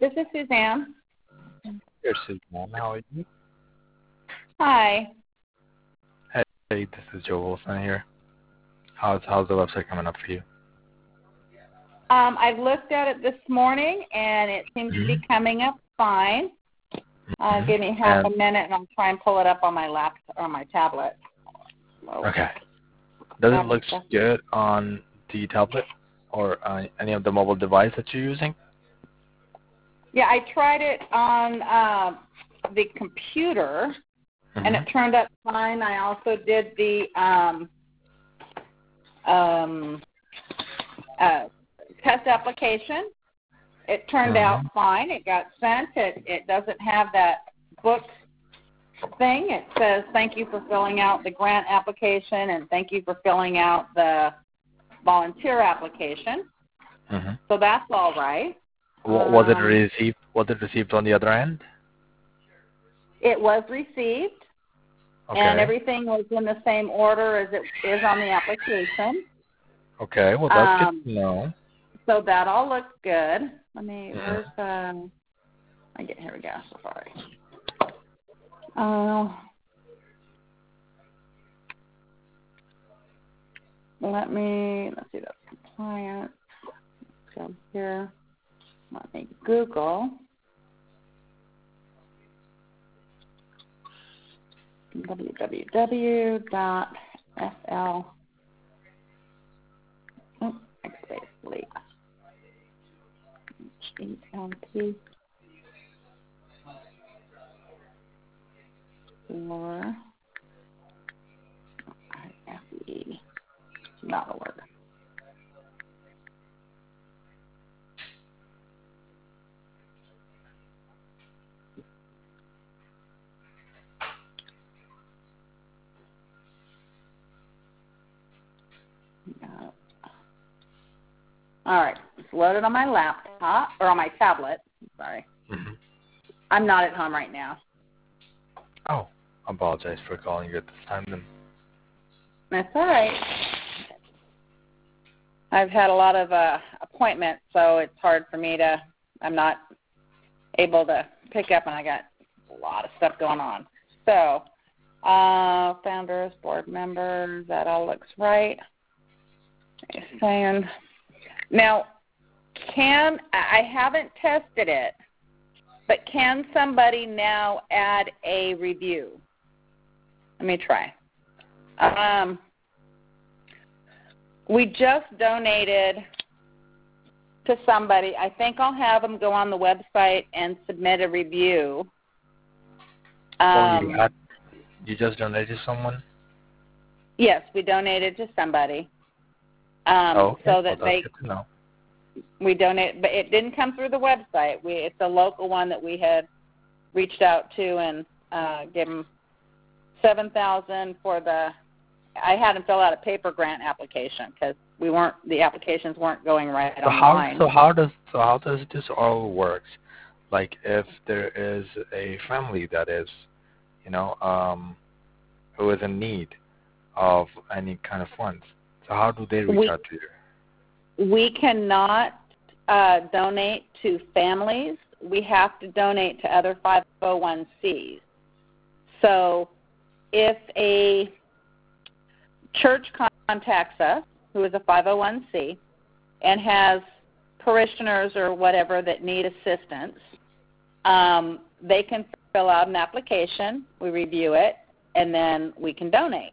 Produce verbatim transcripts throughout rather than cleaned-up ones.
This is Suzanne. Hey, Suzanne. How are you? Hi. Hey, this is Joe Wilson here. How's how's the website coming up for you? Um, I looked at it this morning, and it seems mm-hmm. to be coming up fine. Uh, mm-hmm. Give me half and, a minute, and I'll try and pull it up on my laptop or on my tablet. Oh. Okay. Does it look good on the tablet or uh, any of the mobile device that you're using? Yeah, I tried it on uh, the computer, mm-hmm. and it turned out fine. I also did the um, um, uh, test application. It turned mm-hmm. out fine. It got sent. It, it doesn't have that book thing. It says, thank you for filling out the grant application and thank you for filling out the volunteer application. Mm-hmm. So that's all right. What, was it received? Was it received on the other end? It was received, okay. and everything was in the same order as it is on the application. Okay, well that's um, good to know. So that all looks good. Let me. Yeah. Where's um? I get here we go. Sorry. Uh, let me. Let's see. That's compliance. Let's go here. Let me Google w w w dot f l oh, space H L P or F E not a word. All right, it's loaded on my laptop, or on my tablet. Sorry. Mm-hmm. I'm not at home right now. Oh, I apologize for calling you at this time then. That's all right. I've had a lot of uh, appointments, so it's hard for me to, I'm not able to pick up, and I got a lot of stuff going on. So, uh, founders, board members, that all looks right. Saying... Now, can I haven't tested it, but can somebody now add a review? Let me try. Um, we just donated to somebody. I think I'll have them go on the website and submit a review. Um, oh, you, had, you just donated to someone? Yes, we donated to somebody. Um, oh, okay. So that well, they, good to know. we donate, but it didn't come through the website. We, it's a local one that we had reached out to and uh, gave them seven thousand for the. I had them fill out a paper grant application because we weren't, the applications weren't going right so online. How, so how does so how does this all works? Like if there is a family that is, you know, um, who is in need of any kind of funds. So how do they reach we, out to you? We cannot uh, donate to families. We have to donate to other five oh one c's. So if a church contacts us, who is a five oh one c, and has parishioners or whatever that need assistance, um, they can fill out an application, we review it, and then we can donate.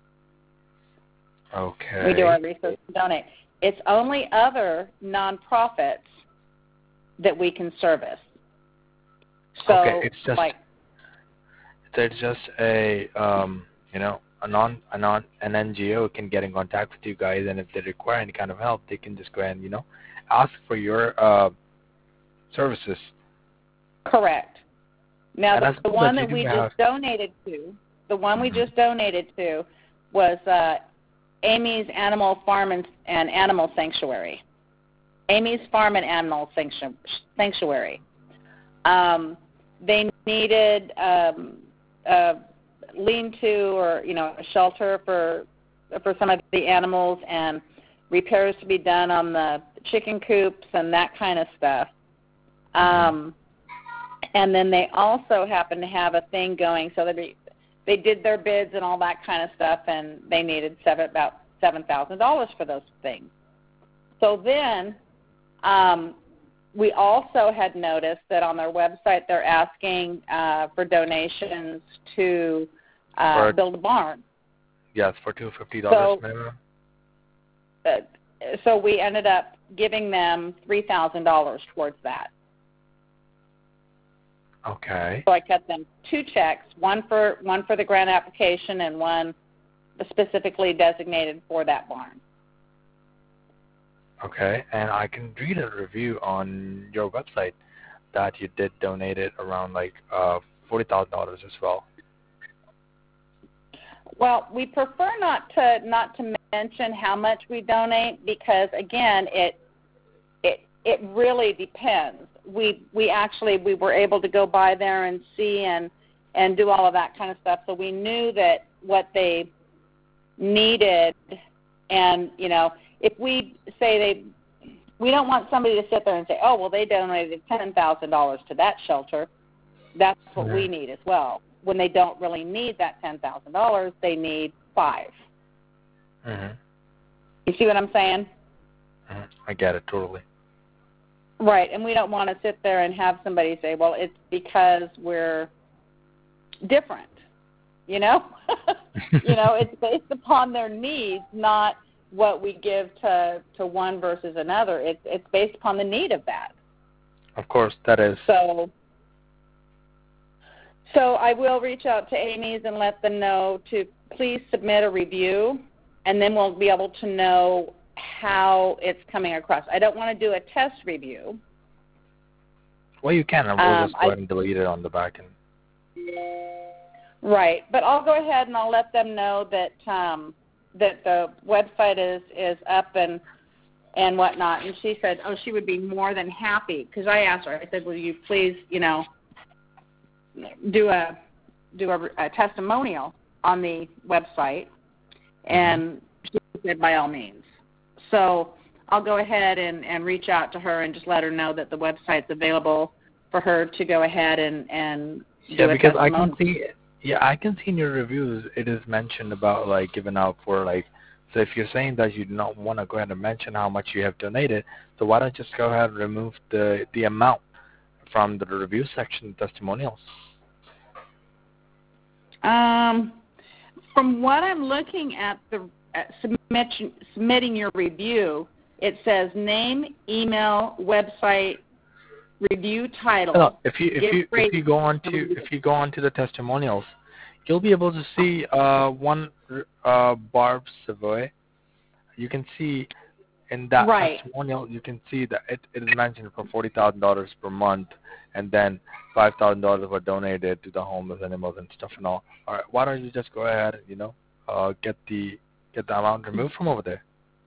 Okay. We do our research and donate. It's only other nonprofits that we can service. So, okay, it's just like, it's just a um, you know a non a non an N G O can get in contact with you guys, and if they require any kind of help, they can just go ahead and you know ask for your uh, services. Correct. Now, the, the one that, that we have. just donated to, the one mm-hmm. we just donated to, was uh, Amy's Animal Farm and, and Animal Sanctuary. Amy's Farm and Animal Sanctuary. Um, they needed um, a lean-to or you know a shelter for for some of the animals and repairs to be done on the chicken coops and that kind of stuff. Um, and then they also happen to have a thing going, so they they did their bids and all that kind of stuff, and they needed seven, about seven thousand dollars for those things. So then um, we also had noticed that on their website they're asking uh, for donations to uh, For- build a barn. Yes, for two hundred fifty dollars So- minimum. Uh, so we ended up giving them three thousand dollars towards that. Okay. So I cut them two checks, one for one for the grant application and one specifically designated for that barn. Okay, and I can read a review on your website that you did donate it around like uh, forty thousand dollars as well. Well, we prefer not to not to mention how much we donate because again, it it it really depends. We we actually we were able to go by there and see and and do all of that kind of stuff. So we knew that what they needed, and you know, if we say they, we don't want somebody to sit there and say, oh well, they donated ten thousand dollars to that shelter. That's what Mm-hmm. we need as well. When they don't really need that ten thousand dollars, they need five. Mm-hmm. You see what I'm saying? Mm-hmm. I get it totally. Right, and we don't want to sit there and have somebody say, well, it's because we're different, you know? You know, it's based upon their needs, not what we give to, to one versus another. It's, it's based upon the need of that. Of course, that is. So, so I will reach out to Amy's and let them know to please submit a review, and then we'll be able to know how it's coming across. I don't want to do a test review. Well, you can, and we'll Um, just go I- ahead and delete it on the back end. Right, but I'll go ahead and I'll let them know that um, that the website is, is up and and whatnot. And she said, oh, she would be more than happy because I asked her. I said, will you please, you know, do a do a, a testimonial on the website? And she said, by all means. So I'll go ahead and, and reach out to her and just let her know that the website's available for her to go ahead and, and do Yeah, a because I testimonial. can see, yeah, I can see in your reviews it is mentioned about like giving out for like. So if you're saying that you do not want to go ahead and mention how much you have donated, so why don't you just go ahead and remove the the amount from the review section, testimonials? Um, from what I'm looking at, the at submit, submitting your review, it says name, email, website, review title. No, if you if give you rate- if you go on to if you go on to the testimonials, you'll be able to see uh, one uh, Barb Savoy. You can see in that Right. testimonial, you can see that it, it is mentioned for forty thousand dollars per month, and then five thousand dollars were donated to the homeless animals and stuff and all. All right, why don't you just go ahead, you know, uh, get the get the amount removed from over there?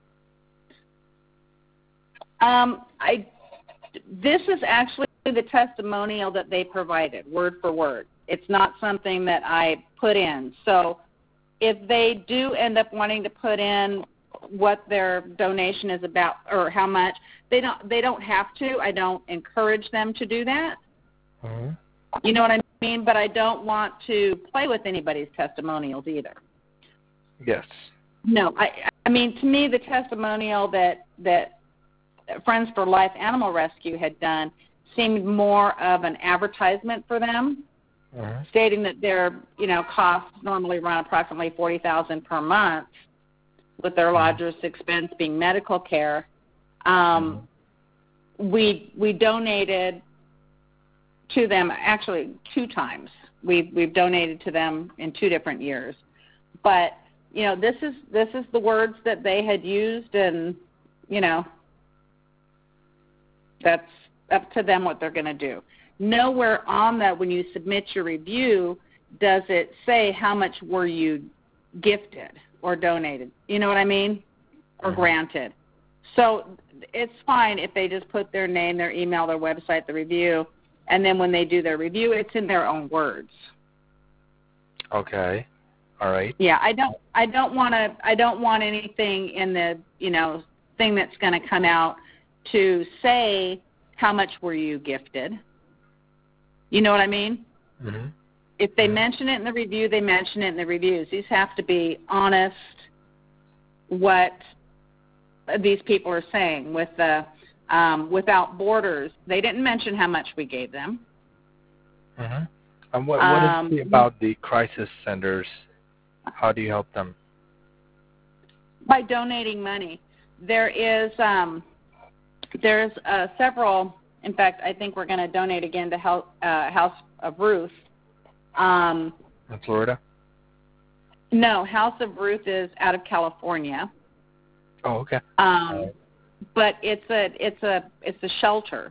Um, I. This is actually the testimonial that they provided, word for word. It's not something that I put in. So if they do end up wanting to put in what their donation is about or how much, they don't they don't have to. I don't encourage them to do that. Mm-hmm. You know what I mean? But I don't want to play with anybody's testimonials either. Yes. No, I I mean to me the testimonial that that Friends for Life Animal Rescue had done seemed more of an advertisement for them, Mm-hmm. stating that their, you know, costs normally run approximately forty thousand dollars per month, with their largest expense being medical care. Um, mm-hmm. We we donated to them actually two times. We've we've donated to them in two different years, but you know this is this is the words that they had used, and you know. That's up to them what they're going to do. Nowhere on that when you submit your review does it say how much were you gifted or donated. You know what I mean? Or Mm-hmm. granted. So it's fine if they just put their name, their email, their website, the review, and then when they do their review, it's in their own words. Okay. All right. Yeah, I don't I don't want to I don't want anything in the, you know, thing that's going to come out to say how much were you gifted? You know what I mean? Mm-hmm. If they mm-hmm. mention it in the review, they mention it in the reviews. These have to be honest what these people are saying. With the um, Without Borders, they didn't mention how much we gave them. Mm-hmm. And what, what um, is the, about the crisis centers? How do you help them? By donating money. There is um, there's uh, several. In fact, I think we're going to donate again to Help, uh, House of Ruth. Um, In Florida? No, House of Ruth is out of California. Oh, okay. Um, right. But it's a it's a it's a shelter.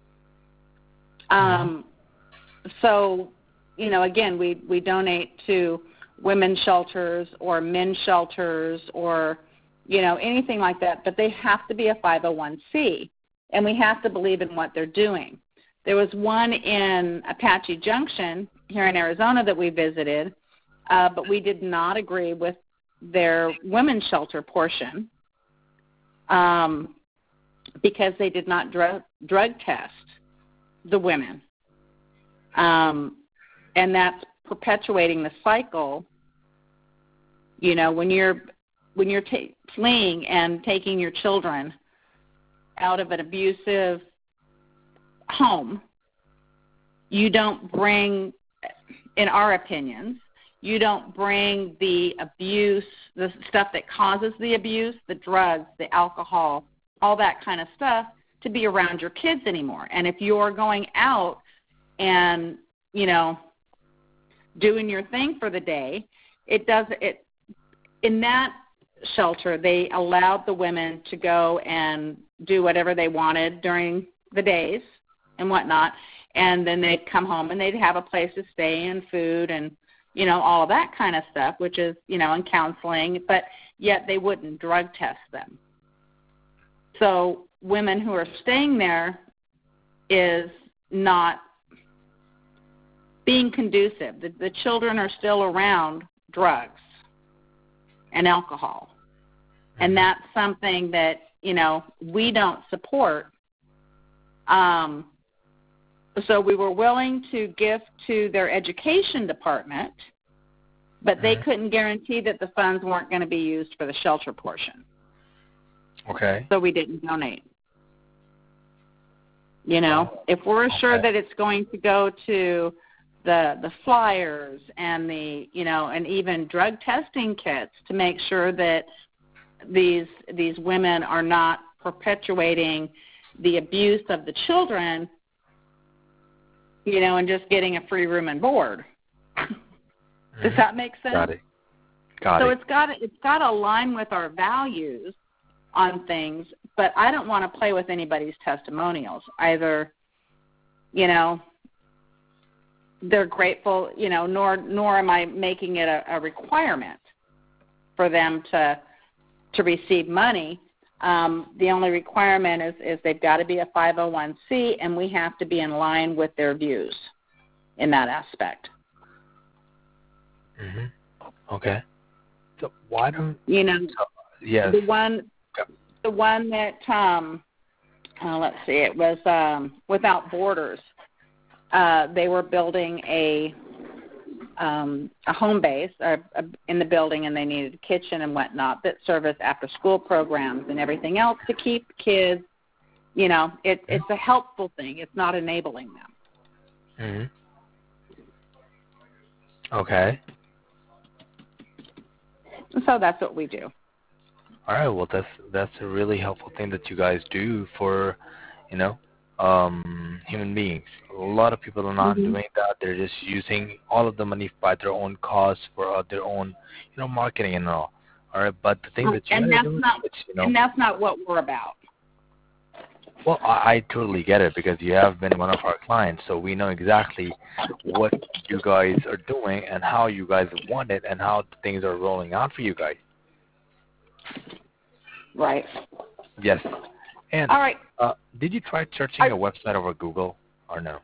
Um, mm-hmm. So, you know, again, we we donate to women's shelters or men's shelters or, you know, anything like that. But they have to be a five oh one c, and we have to believe in what they're doing. There was one in Apache Junction here in Arizona that we visited, uh, but we did not agree with their women's shelter portion um, because they did not drug, drug test the women. Um, and that's perpetuating the cycle. You know, when you're when you're ta- fleeing and taking your children out of an abusive home, you don't bring, in our opinions, you don't bring the abuse, the stuff that causes the abuse, the drugs, the alcohol, all that kind of stuff, to be around your kids anymore. And if you're going out and, you know, doing your thing for the day, it does it in that shelter. They allowed the women to go and do whatever they wanted during the days and whatnot, and then they'd come home and they'd have a place to stay and food and, you know, all of that kind of stuff, which is, you know, and counseling, but yet they wouldn't drug test them. So women who are staying there is not being conducive. The, the children are still around drugs and alcohol. And that's something that, you know, we don't support. Um, so we were willing to gift to their education department, but they couldn't guarantee that the funds weren't going to be used for the shelter portion. Okay. So we didn't donate. You know, if we're assured okay. that it's going to go to the the flyers and the, you know, and even drug testing kits to make sure that these these women are not perpetuating the abuse of the children, you know, and just getting a free room and board. Mm-hmm. Does that make sense? Got it. Got so it. it's got it's got to align with our values on things, but I don't want to play with anybody's testimonials. Either, you know, they're grateful, you know, nor nor am I making it a, a requirement for them to to receive money. Um, the only requirement is, is they've got to be a five oh one c, and we have to be in line with their views in that aspect. Mm-hmm. Okay. So why don't you know? So, yes. The one, the one that um, uh, let's see, it was um, Without Borders. Uh, they were building a um, a home base uh, in the building, and they needed a kitchen and whatnot that serviced after-school programs and everything else to keep kids. You know, it, it's a helpful thing. It's not enabling them. Mm-hmm. Okay. So that's what we do. All right. Well, that's that's a really helpful thing that you guys do for, you know, um, human beings. A lot of people are not mm-hmm. doing that. They're just using all of the money by their own cause for uh, their own, you know, marketing and all. All right. But the thing that you and that's do not is, you know, and that's not what we're about. Well, I, I totally get it because you have been one of our clients, so we know exactly what you guys are doing and how you guys want it and how things are rolling out for you guys. Right. Yes. And all right. Uh, did you try searching I, a website over Google or no?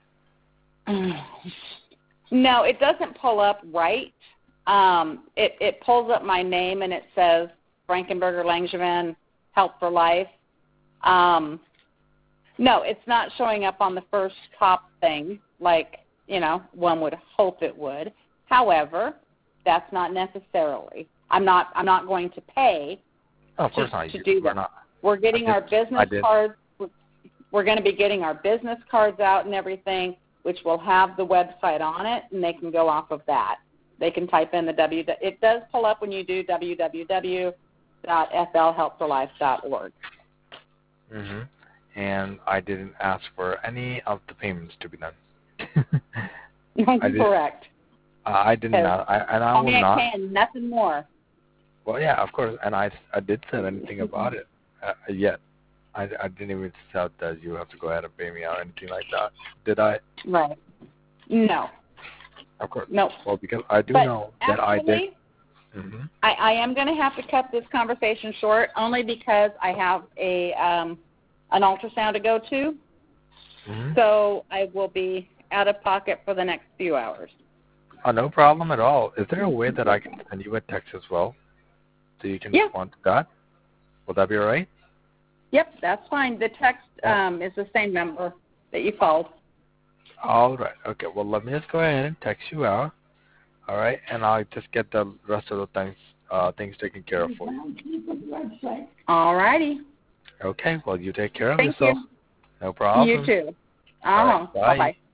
No, it doesn't pull up right. Um, it, it pulls up my name and it says Frankenberger Langevin Help for Life. Um, No, it's not showing up on the first top thing like, you know, one would hope it would. However, that's not necessarily. I'm not I'm not going to pay oh, of to, course not. to You, do we're that. not. We're getting I our did, business I did. cards. We're going to be getting our business cards out and everything, which will have the website on it, and they can go off of that. They can type in the W. It does pull up when you do w w w dot f l help for life dot org. Mhm. And I didn't ask for any of the payments to be done. I did, Correct. uh, I did not, I, and I Tell will me not. I can, nothing more. Well, yeah, of course, and I, I did say anything about it uh, yet. I, I didn't even say that you have to go ahead and pay me out or anything like that. Did I? Right. No. Of course. No. Well, because I do but know actually, that I did. Mm-hmm. I, I am going to have to cut this conversation short only because I have a um, an ultrasound to go to. Mm-hmm. So I will be out of pocket for the next few hours. Oh, no problem at all. Is there a way that I can send you a text as well so you can Yeah. respond to that? Will that be all right? Yep, that's fine. The text um, is the same number that you called. All right. Okay. Well, let me just go ahead and text you out. All right, and I'll just get the rest of the things uh, things taken care of for you. All righty. Okay. Well, you take care of Thank yourself. you. No problem. You too. All right, Uh-huh. bye. Bye-bye.